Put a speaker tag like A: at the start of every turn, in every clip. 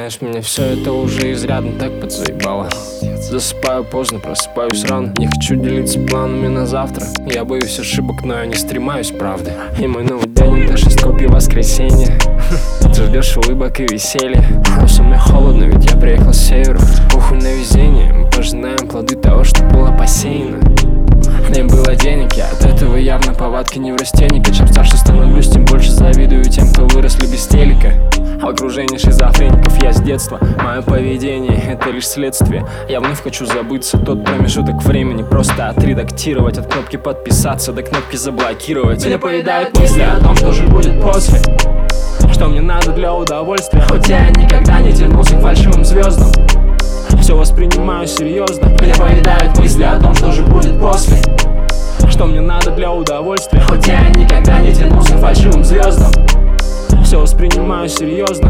A: Знаешь, меня все это уже изрядно так подзаебало. Засыпаю поздно, просыпаюсь рано. Не хочу делиться планами на завтра. Я боюсь ошибок, но я не стремаюсь правды. И мой новый день — это 6 копий воскресенья. Ты ждешь улыбок и веселья, но со мной холодно, ведь я приехал с севера. Похуй на везение, мы пожинаем плоды того, что было посеяно. Не было денег, я от этого явно повадки неврастенника. Чем старше становлюсь, тем больше завидую тем, кто выросли без телека. В окружении шизофреников я с детства. Мое поведение — это лишь следствие. Я вновь хочу забыться, тот промежуток времени просто отредактировать. От кнопки подписаться до кнопки заблокировать. Меня поедают мысли о том, что же будет после, что мне надо для удовольствия. Хоть я никогда не тянулся к фальшивым звездам, все воспринимаю серьезно. Меня поедают мысли о том, что же будет после, что мне надо для удовольствия. Хоть я никогда не тянулся к фальшивым звездам, все воспринимаю серьезно.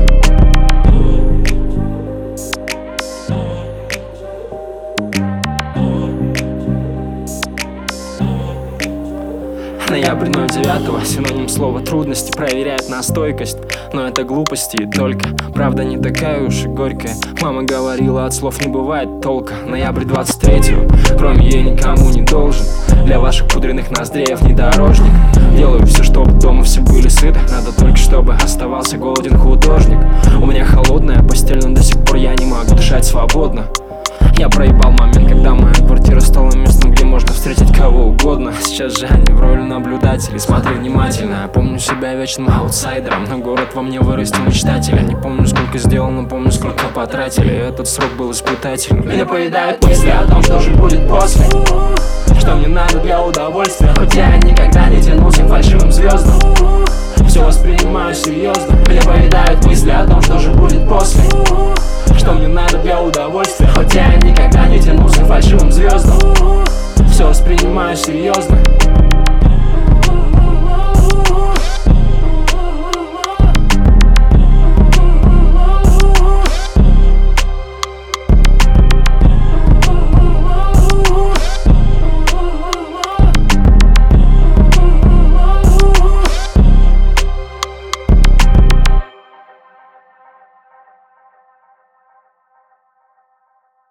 A: Ноябрь 09-го, синоним слова трудности, проверяет на стойкость. Но это глупости и только, правда не такая уж и горькая. Мама говорила, от слов не бывает толка. Ноябрь 23-го, кроме ей никому не должен. Для ваших пудренных ноздрев внедорожник. Делаю все, чтобы дома все были сыты. Надо только, чтобы оставался голоден художник. У меня холодная постель, но до сих пор я не могу дышать свободно. Я проебал момент, когда моя квартира стала местом, где можно встретить кого угодно. Сейчас же они в роли наблюдателей, смотри внимательно. Я помню себя вечным аутсайдером, но город во мне вырастил мечтателя. Не помню, сколько сделал, но помню, сколько потратили. Этот срок был испытательным. Меня поедают мысли о том, что же будет после, что мне надо для удовольствия. Хоть я никогда не тянулся к фальшивым звездам, все воспринимаю серьезно. Меня поедают мысли о том, что же будет после, что мне надо для удовольствия. Хоть я никогда не тянулся к фальшивым звездам, все воспринимаю серьезно.